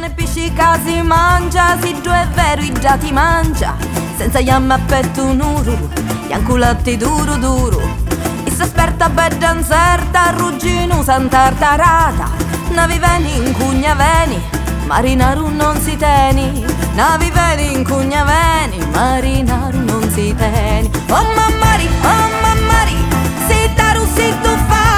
ne piscica si mangia, si giù è vero, i già ti mangia. Senza yamma per tu nuru, yanculatti duro duro. E se sperta bedda inserta, rugginu santartarata. Navi veni in cugna veni, marinaru non si teni. Navi veni in cugna veni, marinaru non si teni. Oh mammari, si taru si tu fa.